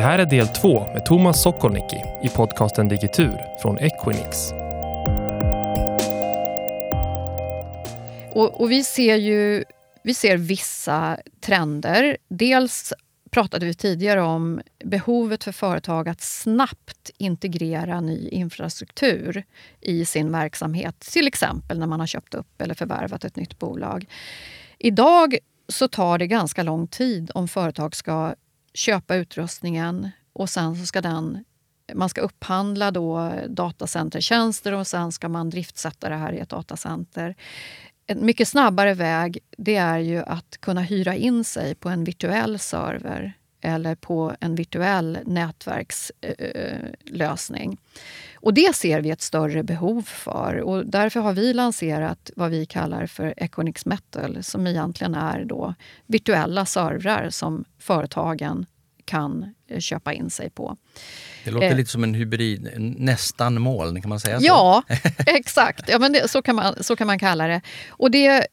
här är del 2 med Thomas Sokolnicki i podcasten Digitur från Equinix. Och vi ser vissa trender. Dels pratade vi tidigare om behovet för företag att snabbt integrera ny infrastruktur i sin verksamhet. Till exempel när man har köpt upp eller förvärvat ett nytt bolag. Idag så tar det ganska lång tid om företag ska köpa utrustningen och sen så ska man ska upphandla då datacentertjänster och sen ska man driftsätta det här i ett datacenter. En mycket snabbare väg, det är ju att kunna hyra in sig på en virtuell server eller på en virtuell nätverkslösning. Och det ser vi ett större behov för, och därför har vi lanserat vad vi kallar för Equinix Metal, som egentligen är då virtuella servrar som företagen kan köpa in sig på. Det låter lite som en hybrid, nästan moln, kan man säga så? Ja, exakt. Ja, men så kan man kalla det. Och det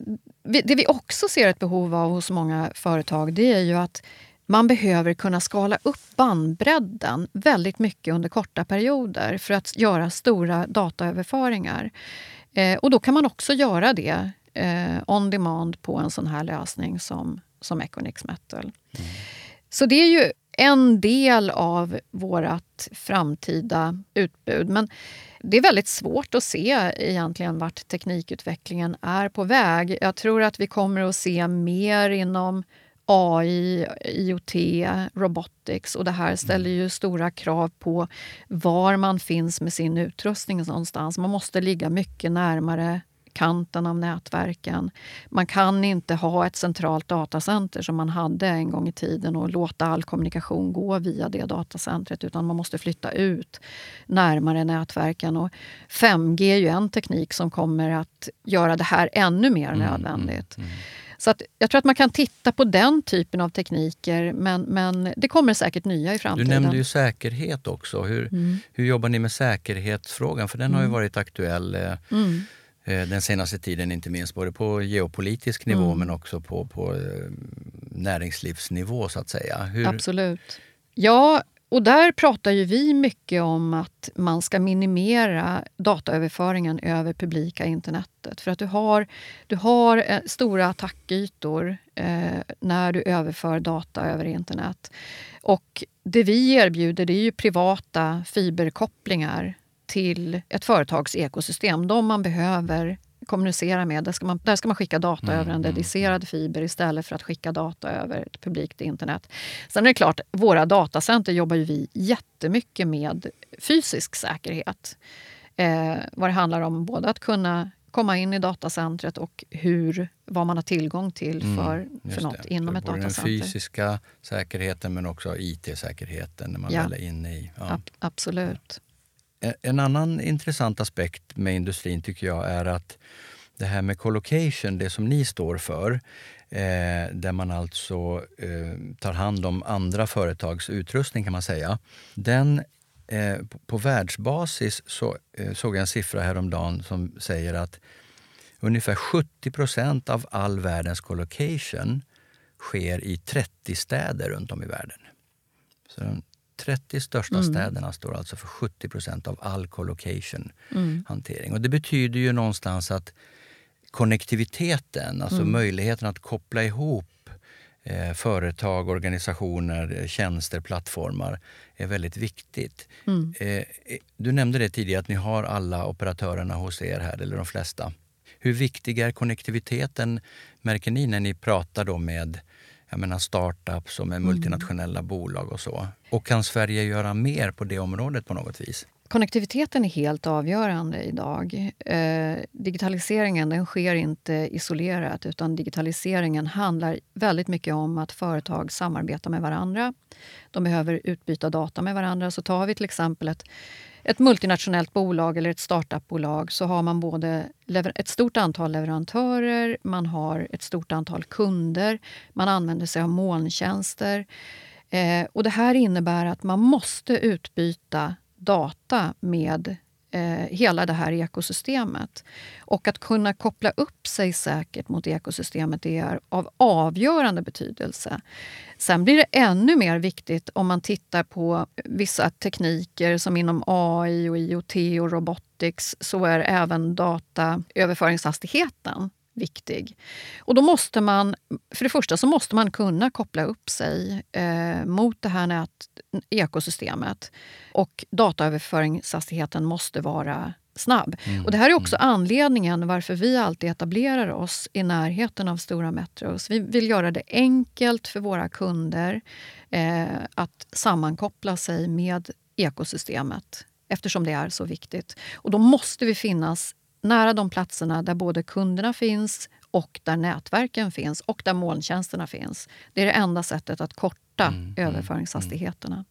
vi också ser ett behov av hos många företag, det är ju att man behöver kunna skala upp bandbredden väldigt mycket under korta perioder för att göra stora dataöverföringar. Och då kan man också göra det on demand på en sån här lösning som Equinix Metal. Mm. Så det är ju en del av vårt framtida utbud. Men det är väldigt svårt att se egentligen vart teknikutvecklingen är på väg. Jag tror att vi kommer att se mer inom AI, IoT, robotics, och det här ställer ju stora krav på var man finns med sin utrustning någonstans. Man måste ligga mycket närmare kanten av nätverken. Man kan inte ha ett centralt datacenter som man hade en gång i tiden och låta all kommunikation gå via det datacentret, utan man måste flytta ut närmare nätverken. Och 5G är ju en teknik som kommer att göra det här ännu mer nödvändigt. Så att jag tror att man kan titta på den typen av tekniker, men det kommer säkert nya i framtiden. Du nämnde ju säkerhet också. Hur jobbar ni med säkerhetsfrågan? För den har ju varit aktuell den senaste tiden, inte minst både på geopolitisk nivå men också på näringslivsnivå så att säga. Absolut. Ja, och där pratar ju vi mycket om att man ska minimera dataöverföringen över publika internetet. För att du har stora attackytor när du överför data över internet. Och det vi erbjuder, det är ju privata fiberkopplingar till ett företags ekosystem. De man behöver kommunicera med, där ska man skicka data över en dedicerad fiber istället för att skicka data över ett publikt internet. Sen är det klart, våra datacenter jobbar ju vi jättemycket med fysisk säkerhet. Vad det handlar om både att kunna komma in i datacentret och vad man har tillgång till för något inom ett datacenter. Den fysiska säkerheten men också IT-säkerheten när man väl är inne i. Ja. Absolut. En annan intressant aspekt med industrin tycker jag är att det här med collocation, det som ni står för, där man alltså tar hand om andra företags utrustning kan man säga. Den på världsbasis så såg jag en siffra häromdagen som säger att ungefär 70% av all världens collocation sker i 30 städer runt om i världen. Så de 30 största städerna står alltså för 70% av all collocation-hantering. Och det betyder ju någonstans att konnektiviteten, alltså möjligheten att koppla ihop företag, organisationer, tjänster, plattformar är väldigt viktigt. Du nämnde det tidigare att ni har alla operatörerna hos er här, eller de flesta. Hur viktig är konnektiviteten, märker ni, när ni pratar då med startups och med multinationella bolag och så? Och kan Sverige göra mer på det området på något vis? Konnektiviteten är helt avgörande idag. Digitaliseringen, den sker inte isolerat, utan digitaliseringen handlar väldigt mycket om att företag samarbetar med varandra. De behöver utbyta data med varandra. Så tar vi till exempel ett multinationellt bolag eller ett startupbolag, så har man både ett stort antal leverantörer, man har ett stort antal kunder, man använder sig av molntjänster. Och det här innebär att man måste utbyta data med hela det här ekosystemet. Och att kunna koppla upp sig säkert mot ekosystemet är av avgörande betydelse. Sen blir det ännu mer viktigt om man tittar på vissa tekniker som inom AI och IoT och robotics, så är även dataöverföringshastigheten viktig. Och då måste man, för det första så måste man kunna koppla upp sig mot det här ekosystemet. Och dataöverföringshastigheten måste vara snabb. Och det här är också anledningen varför vi alltid etablerar oss i närheten av stora metros. Vi vill göra det enkelt för våra kunder att sammankoppla sig med ekosystemet, eftersom det är så viktigt. Och då måste vi finnas nära de platserna där både kunderna finns och där nätverken finns och där molntjänsterna finns. Det är det enda sättet att korta överföringshastigheterna.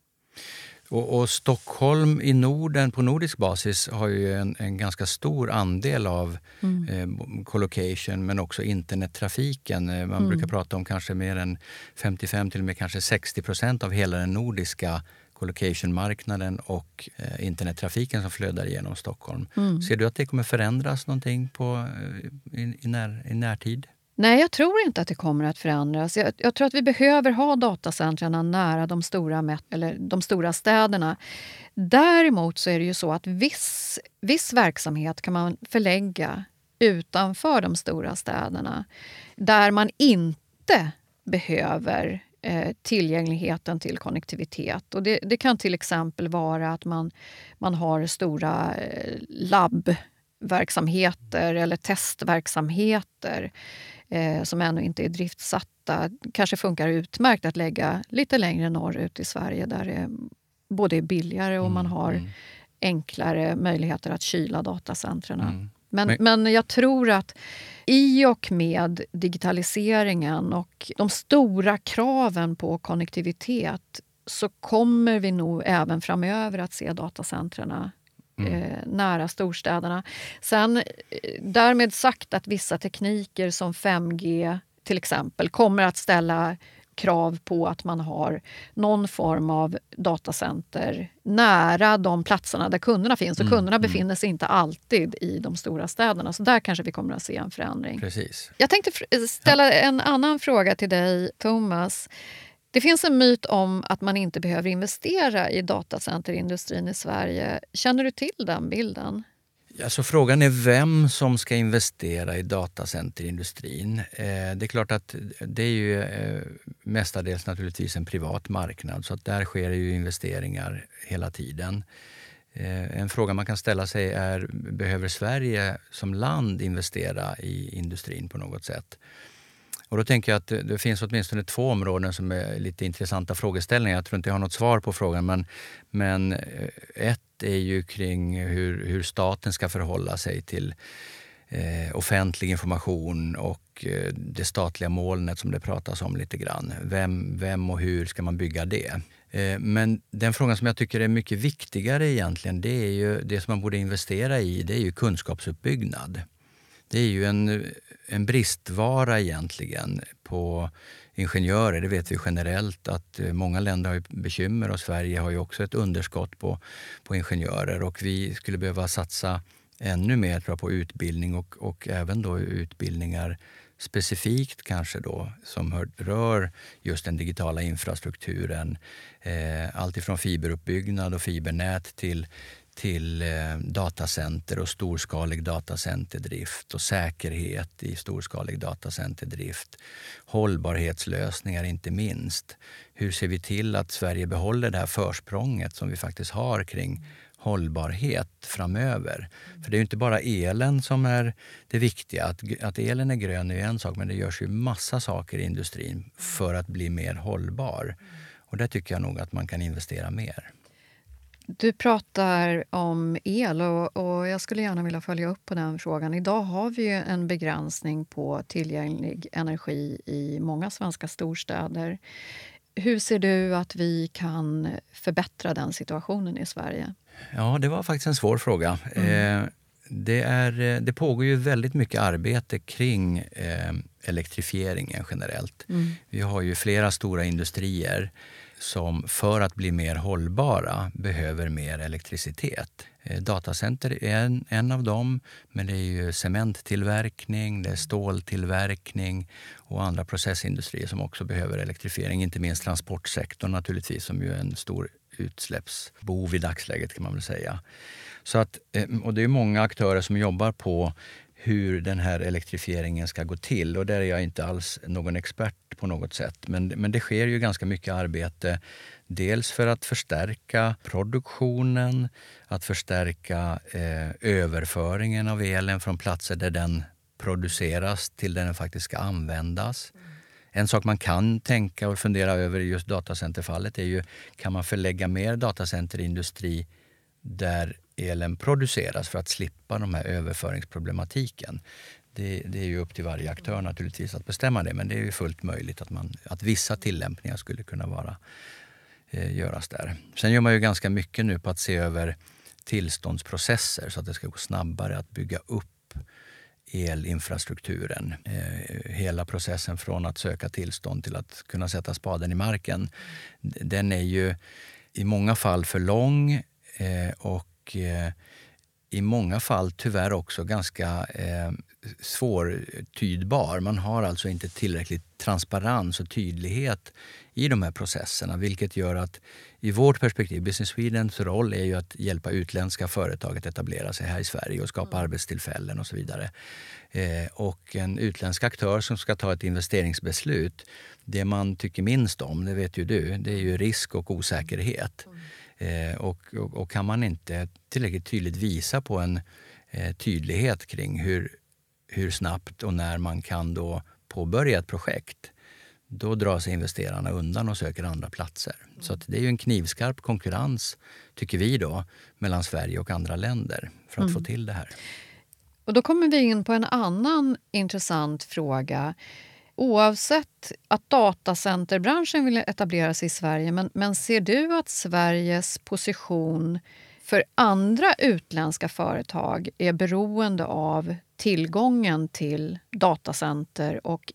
Och Stockholm i Norden på nordisk basis har ju en ganska stor andel av colocation, men också internettrafiken. Man brukar prata om kanske mer än 55 till och med kanske 60% av hela den nordiska colocation-marknaden och internettrafiken som flödar genom Stockholm. Ser du att det kommer förändras någonting i närtid? Nej, jag tror inte att det kommer att förändras. Jag tror att vi behöver ha datacentren nära de stora städerna. Däremot så är det ju så att viss verksamhet kan man förlägga utanför de stora städerna. Där man inte behöver tillgängligheten till konnektivitet. Och det kan till exempel vara att man har stora labbverksamheter eller testverksamheter som ännu inte är driftsatta. Kanske funkar utmärkt att lägga lite längre norrut i Sverige där det både är billigare och man har enklare möjligheter att kyla datacentren. Men jag tror att i och med digitaliseringen och de stora kraven på konnektivitet så kommer vi nog även framöver att se datacentren nära storstäderna. Sen därmed sagt att vissa tekniker som 5G till exempel kommer att ställa krav på att man har någon form av datacenter nära de platserna där kunderna finns. Och kunderna befinner sig inte alltid i de stora städerna. Så där kanske vi kommer att se en förändring. Precis. Jag tänkte ställa en annan fråga till dig, Thomas. Det finns en myt om att man inte behöver investera i datacenterindustrin i Sverige. Känner du till den bilden? Alltså frågan är vem som ska investera i datacenterindustrin. Det är klart att det är ju mestadels naturligtvis en privat marknad, så att där sker ju investeringar hela tiden. En fråga man kan ställa sig är, behöver Sverige som land investera i industrin på något sätt? Och då tänker jag att det finns åtminstone 2 områden som är lite intressanta frågeställningar. Jag tror inte jag har något svar på frågan, men ett är ju kring hur staten ska förhålla sig till offentlig information och det statliga molnet som det pratas om lite grann. Vem och hur ska man bygga det? Men den frågan som jag tycker är mycket viktigare egentligen, det är ju det som man borde investera i, det är ju kunskapsuppbyggnad. Det är ju en bristvara egentligen på ingenjörer. Det vet vi generellt att många länder har ju bekymmer och Sverige har ju också ett underskott på ingenjörer. Och vi skulle behöva satsa ännu mer, tror jag, på utbildning och även då utbildningar specifikt kanske då som rör just den digitala infrastrukturen. Allt ifrån fiberuppbyggnad och fibernät till datacenter och storskalig datacenterdrift och säkerhet i storskalig datacenterdrift. Hållbarhetslösningar inte minst. Hur ser vi till att Sverige behåller det här försprånget som vi faktiskt har kring hållbarhet framöver? För det är ju inte bara elen som är det viktiga. Att elen är grön är en sak, men det görs ju massa saker i industrin för att bli mer hållbar. Och där tycker jag nog att man kan investera mer. Du pratar om el och jag skulle gärna vilja följa upp på den frågan. Idag har vi ju en begränsning på tillgänglig energi i många svenska storstäder. Hur ser du att vi kan förbättra den situationen i Sverige? Ja, det var faktiskt en svår fråga. Det pågår ju väldigt mycket arbete kring elektrifieringen generellt. Vi har ju flera stora industrier som för att bli mer hållbara behöver mer elektricitet. Datacenter är en av dem, men det är ju cementtillverkning, det är ståltillverkning och andra processindustrier som också behöver elektrifiering. Inte minst transportsektorn naturligtvis, som ju är en stor utsläppsbov i dagsläget kan man väl säga. Så att, och det är många aktörer som jobbar på hur den här elektrifieringen ska gå till. Och där är jag inte alls någon expert på något sätt. Men det sker ju ganska mycket arbete. Dels för att förstärka produktionen, att förstärka överföringen av elen från platser där den produceras till där den faktiskt ska användas. En sak man kan tänka och fundera över i just datacenterfallet är ju, kan man förlägga mer datacenterindustri där elen produceras för att slippa de här överföringsproblematiken. Det är ju upp till varje aktör naturligtvis att bestämma det, men det är ju fullt möjligt att vissa tillämpningar skulle kunna göras där. Sen gör man ju ganska mycket nu på att se över tillståndsprocesser så att det ska gå snabbare att bygga upp elinfrastrukturen. Hela processen från att söka tillstånd till att kunna sätta spaden i marken, den är ju i många fall för lång och i många fall tyvärr också ganska svårtydbar. Man har alltså inte tillräckligt transparens och tydlighet i de här processerna, vilket gör att i vårt perspektiv, Business Swedens roll är ju att hjälpa utländska företag att etablera sig här i Sverige och skapa arbetstillfällen och så vidare. Och en utländsk aktör som ska ta ett investeringsbeslut, det man tycker minst om, det vet ju du, det är ju risk och osäkerhet. Och kan man inte tillräckligt tydligt visa på en tydlighet kring hur snabbt och när man kan då påbörja ett projekt, då drar sig investerarna undan och söker andra platser. Så att det är ju en knivskarp konkurrens, tycker vi då, mellan Sverige och andra länder för att få till det här. Och då kommer vi in på en annan intressant fråga. Oavsett att datacenterbranschen vill etablera sig i Sverige, men ser du att Sveriges position för andra utländska företag är beroende av tillgången till datacenter och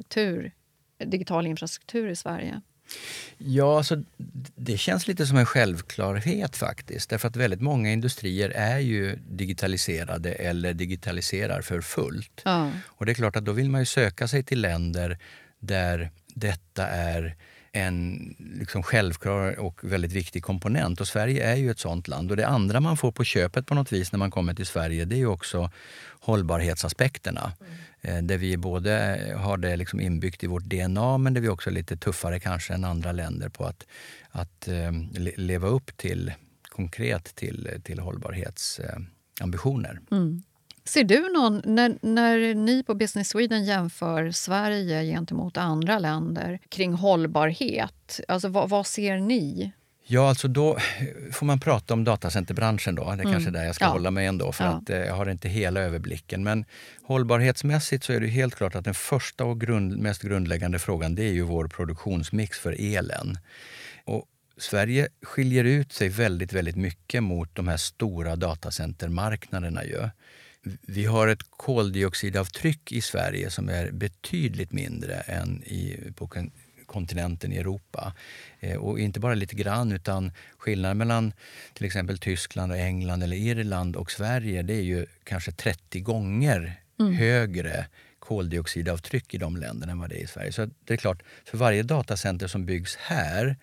digital infrastruktur i Sverige? Ja, alltså, det känns lite som en självklarhet faktiskt. Därför att väldigt många industrier är ju digitaliserade eller digitaliserar för fullt. Ja. Och det är klart att då vill man ju söka sig till länder där detta är en liksom självklar och väldigt viktig komponent. Och Sverige är ju ett sånt land. Och det andra man får på köpet på något vis när man kommer till Sverige, det är ju också hållbarhetsaspekterna. Där vi både har det liksom inbyggt i vårt DNA, men där vi också är lite tuffare kanske än andra länder på att leva upp konkret till hållbarhetsambitioner. Ser du någon, när ni på Business Sweden jämför Sverige gentemot andra länder kring hållbarhet, alltså vad ser ni? Ja, alltså då får man prata om datacenterbranschen då. Det är kanske där jag ska hålla mig ändå, för att jag har inte hela överblicken. Men hållbarhetsmässigt så är det helt klart att den första och mest grundläggande frågan, det är ju vår produktionsmix för elen. Och Sverige skiljer ut sig väldigt, väldigt mycket mot de här stora datacentermarknaderna ju. Vi har ett koldioxidavtryck i Sverige som är betydligt mindre än på kontinenten i Europa. Och inte bara lite grann, utan skillnaden mellan till exempel Tyskland och England eller Irland och Sverige, det är ju kanske 30 gånger högre koldioxidavtryck i de länderna än vad det är i Sverige. Så det är klart, för varje datacenter som byggs här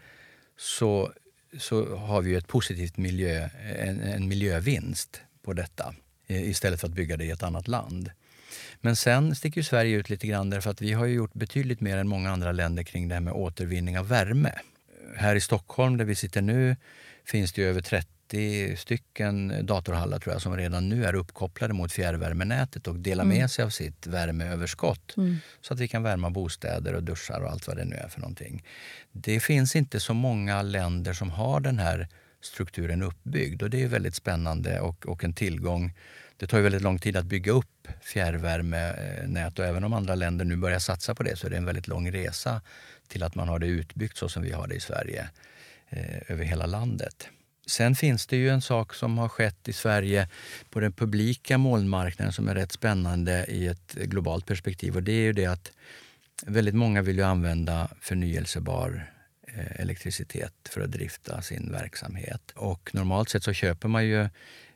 så har vi ju ett positivt en miljövinst på detta istället för att bygga det i ett annat land. Men sen sticker ju Sverige ut lite grann därför att vi har ju gjort betydligt mer än många andra länder kring det här med återvinning av värme. Här i Stockholm där vi sitter nu finns det ju över 30 stycken datorhallar tror jag som redan nu är uppkopplade mot fjärrvärmenätet och delar med sig av sitt värmeöverskott så att vi kan värma bostäder och duschar och allt vad det nu är för någonting. Det finns inte så många länder som har den här strukturen uppbyggd och det är väldigt spännande och en tillgång. Det tar ju väldigt lång tid att bygga upp fjärrvärmenät och även om andra länder nu börjar satsa på det så är det en väldigt lång resa till att man har det utbyggt så som vi har det i Sverige över hela landet. Sen finns det ju en sak som har skett i Sverige på den publika molnmarknaden som är rätt spännande i ett globalt perspektiv och det är ju det att väldigt många vill ju använda förnyelsebar elektricitet för att drifta sin verksamhet. Och normalt sett så köper man ju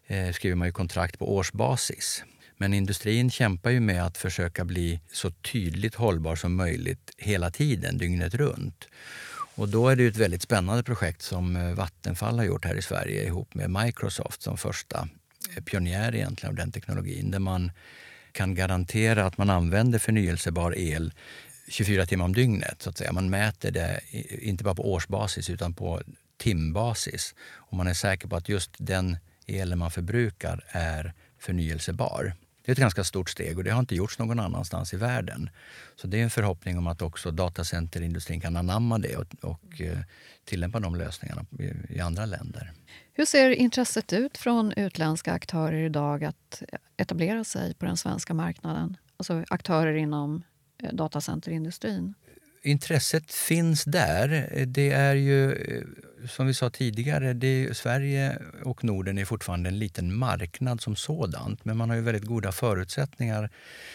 skriver man ju kontrakt på årsbasis. Men industrin kämpar ju med att försöka bli så tydligt hållbar som möjligt hela tiden, dygnet runt. Och då är det ju ett väldigt spännande projekt som Vattenfall har gjort här i Sverige ihop med Microsoft som första pionjär egentligen av den teknologin. Där man kan garantera att man använder förnyelsebar el 24 timmar om dygnet. Så att säga. Man mäter det inte bara på årsbasis utan på timbasis. Och man är säker på att just den elen man förbrukar är förnyelsebar. Det är ett ganska stort steg och det har inte gjorts någon annanstans i världen. Så det är en förhoppning om att också datacenterindustrin kan anamma det och tillämpa de lösningarna i andra länder. Hur ser intresset ut från utländska aktörer idag att etablera sig på den svenska marknaden? Alltså aktörer inom datacenterindustrin. Intresset finns där. Det är ju, som vi sa tidigare, Sverige och Norden är fortfarande en liten marknad som sådant. Men man har ju väldigt goda förutsättningar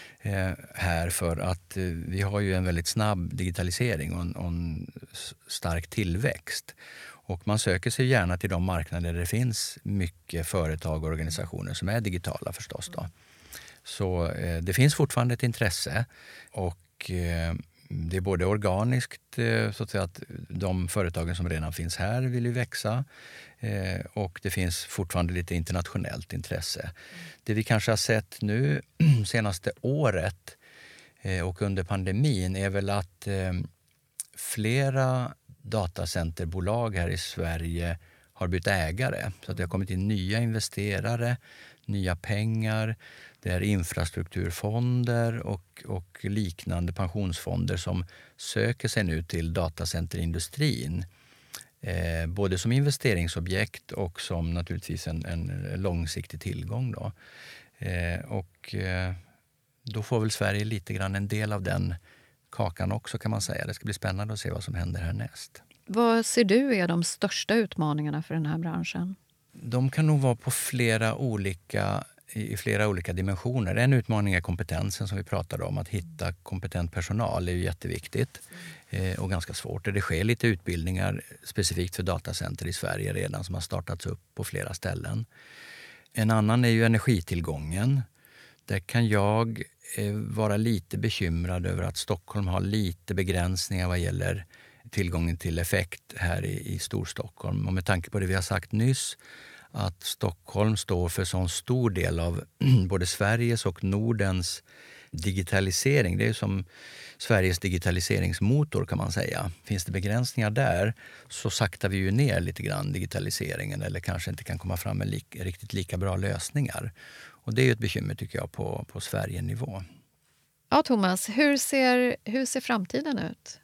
här för att vi har ju en väldigt snabb digitalisering och en stark tillväxt. Och man söker sig gärna till de marknader där det finns mycket företag och organisationer som är digitala förstås då. Så det finns fortfarande ett intresse och det är både organiskt, så att säga, att de företagen som redan finns här vill ju växa och det finns fortfarande lite internationellt intresse. Det vi kanske har sett nu senaste året och under pandemin är väl att flera datacenterbolag här i Sverige har bytt ägare. Så att det har kommit in nya investerare, nya pengar. Det är infrastrukturfonder och liknande pensionsfonder som söker sig nu till datacenterindustrin. Både som investeringsobjekt och som naturligtvis en långsiktig tillgång. Då. Då får väl Sverige lite grann en del av den kakan också kan man säga. Det ska bli spännande att se vad som händer härnäst. Vad ser du är de största utmaningarna för den här branschen? De kan nog vara på i flera olika dimensioner. En utmaning är kompetensen som vi pratade om. Att hitta kompetent personal är ju jätteviktigt och ganska svårt. Det sker lite utbildningar specifikt för datacenter i Sverige redan som har startats upp på flera ställen. En annan är ju energitillgången. Där kan jag vara lite bekymrad över att Stockholm har lite begränsningar vad gäller tillgången till effekt här i Storstockholm. Och med tanke på det vi har sagt nyss, att Stockholm står för så stor del av både Sveriges och Nordens digitalisering. Det är som Sveriges digitaliseringsmotor kan man säga. Finns det begränsningar där så saktar vi ju ner lite grann digitaliseringen eller kanske inte kan komma fram med riktigt lika bra lösningar. Och det är ju ett bekymmer tycker jag på Sverige-nivå. Ja, Thomas, hur ser framtiden ut?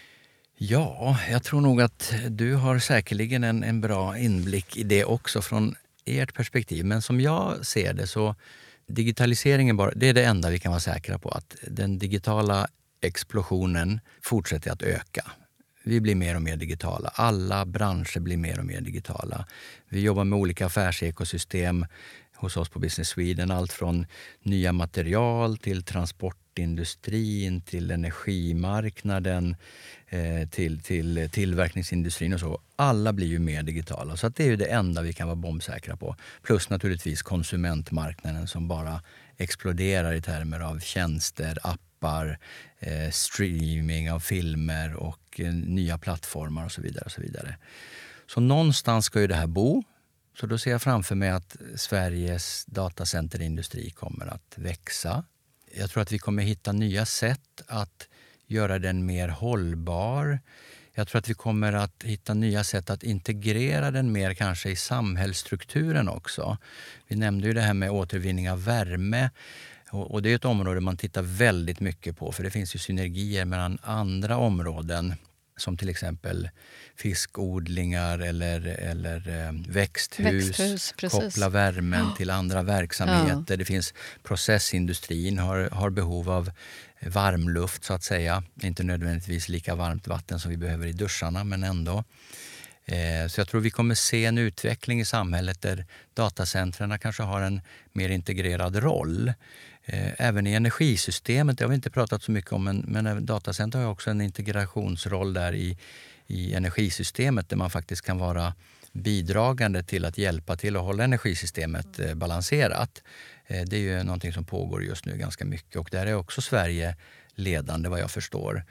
Ja, jag tror nog att du har säkerligen en bra inblick i det också från ert perspektiv. Men som jag ser det så digitaliseringen det är det enda vi kan vara säkra på. Att den digitala explosionen fortsätter att öka. Vi blir mer och mer digitala. Alla branscher blir mer och mer digitala. Vi jobbar med olika affärsekosystem hos oss på Business Sweden. Allt från nya material till transportindustrin, till energimarknaden, till tillverkningsindustrin och så. Alla blir ju mer digitala. Så att det är ju det enda vi kan vara bombsäkra på. Plus naturligtvis konsumentmarknaden som bara exploderar i termer av tjänster, appar, streaming av filmer och nya plattformar och så vidare. Och så vidare. Så någonstans ska ju det här bo. Så då ser jag framför mig att Sveriges datacenterindustri kommer att växa. Jag tror att vi kommer hitta nya sätt att göra den mer hållbar. Jag tror att vi kommer att hitta nya sätt att integrera den mer kanske i samhällsstrukturen också. Vi nämnde ju det här med återvinning av värme. Och det är ett område man tittar väldigt mycket på för det finns ju synergier mellan andra områden som till exempel fiskodlingar eller växthus koppla värmen till andra verksamheter. Ja. Det finns processindustrin har behov av varmluft så att säga. Inte nödvändigtvis lika varmt vatten som vi behöver i duscharna men ändå. Så jag tror vi kommer se en utveckling i samhället där datacentren kanske har en mer integrerad roll. Även i energisystemet, det har vi inte pratat så mycket om, men datacenter har också en integrationsroll där i energisystemet där man faktiskt kan vara bidragande till att hjälpa till att hålla energisystemet balanserat. Det är ju någonting som pågår just nu ganska mycket och där är också Sverige ledande vad jag förstår.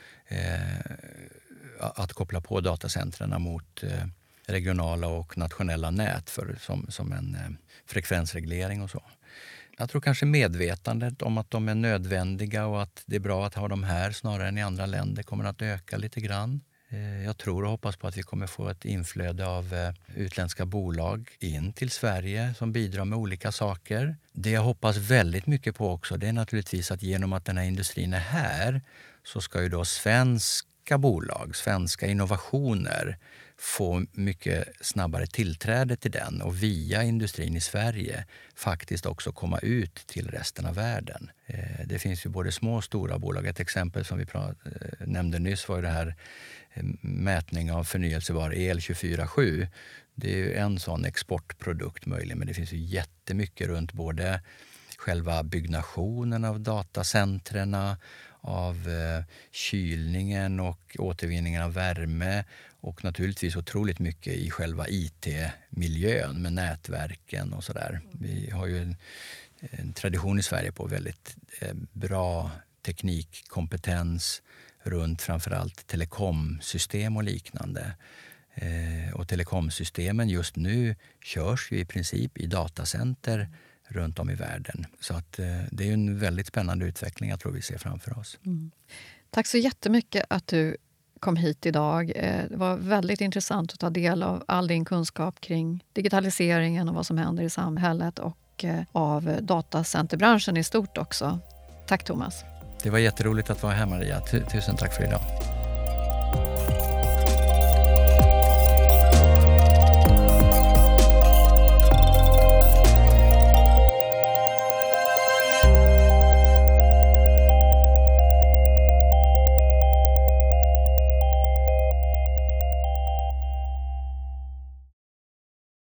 Att koppla på datacentren mot regionala och nationella nät som en frekvensreglering och så. Jag tror kanske medvetandet om att de är nödvändiga och att det är bra att ha dem här snarare än i andra länder kommer att öka lite grann. Jag tror och hoppas på att vi kommer få ett inflöde av utländska bolag in till Sverige som bidrar med olika saker. Det jag hoppas väldigt mycket på också det är naturligtvis att genom att den här industrin är här så ska ju då svenska bolag, svenska innovationer få mycket snabbare tillträde till den och via industrin i Sverige faktiskt också komma ut till resten av världen. Det finns ju både små och stora bolag. Ett exempel som vi nämnde nyss var ju det här mätning av förnyelsebar el 24/7. Det är ju en sån exportprodukt möjligen, men det finns ju jättemycket runt både själva byggnationen av datacentren, av kylningen och återvinningen av värme och naturligtvis otroligt mycket i själva IT-miljön med nätverken och sådär. Vi har ju en tradition i Sverige på väldigt bra teknikkompetens runt framförallt telekomsystem och liknande. Och telekomsystemen just nu körs ju i princip i datacenter runt om i världen. Så att det är en väldigt spännande utveckling jag tror vi ser framför oss. Mm. Tack så jättemycket att du kom hit idag. Det var väldigt intressant att ta del av all din kunskap kring digitaliseringen och vad som händer i samhället och av datacenterbranschen i stort också. Tack Thomas. Det var jätteroligt att vara här Maria. Tusen tack för idag.